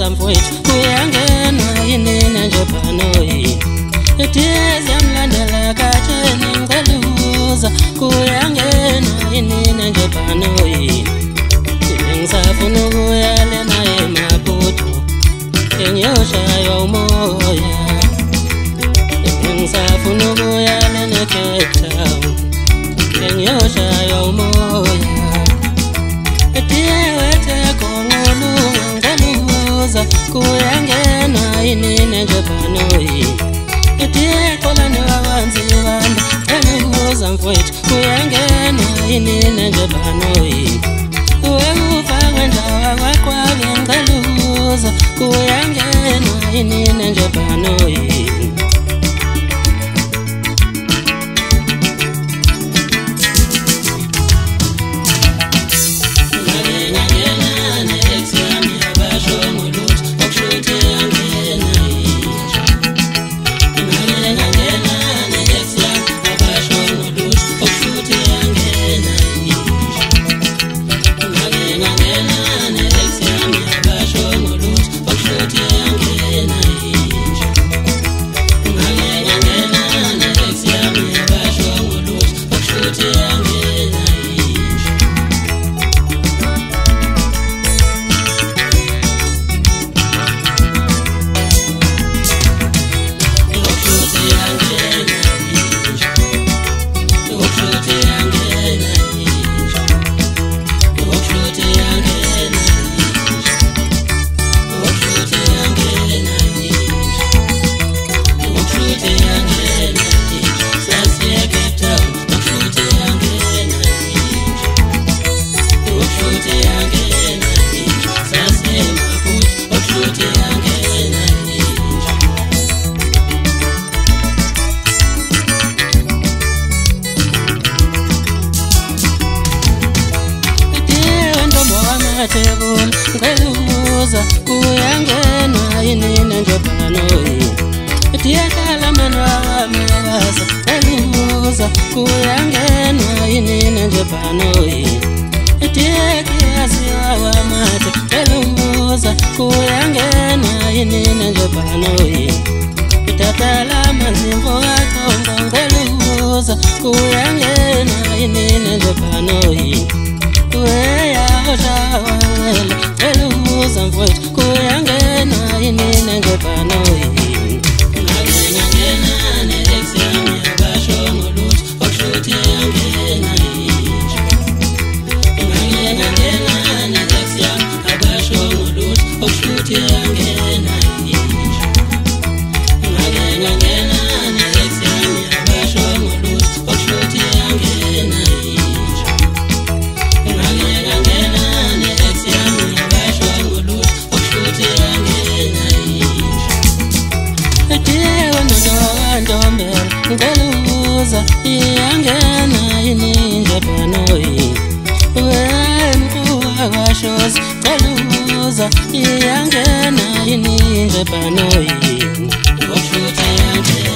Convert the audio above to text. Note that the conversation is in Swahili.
Uza mfowethu kuyangena yini nje phanoyi Etizi yamlandela katsheni ngeluza kuyangena yini nje phanoyi Ngisafuna ukuyala naye Maputo Ngiyoshaya umoya Ngisafuna ukuyala ne-Cape Town Ngiyoshaya umoya Etiye wethe konqulunga ngeluza kuyangena yini nje phanoyi Etiye kolani wabanzi banda ngeluza mfowethu kuyangena yini nje phanoyi Ufakwe ndawa kwakwake ngeluza kuyangena yini nje phanoyi Ngeluza kuyangena yini nje phanoyi Etiyakhala manwa mabasa ngeluza kuyangena yini nje phanoyi Etiyakiyaziwa wamate ngeluza kuyangena yini nje phanoyi Itatala manzimbo kakhongo ngeluza kuyangena yini nje phanoyi Kuya oshawela eluza mfowethu kuyangena yini nje phanoyi Ngangena ne-exam yabasho ngolutho okushuthi yangena yinje Ngangena ne-exam abasho ngolutho okushuthi yangena yinje Ngangena ne-exam yabasho ngolutho okushuthi yangena yinje Ngeluza iyangena yini nje phanoyi Wemkuwa kwashozi ngeluza iyangena yini nje phanoyi Okushuthi yangena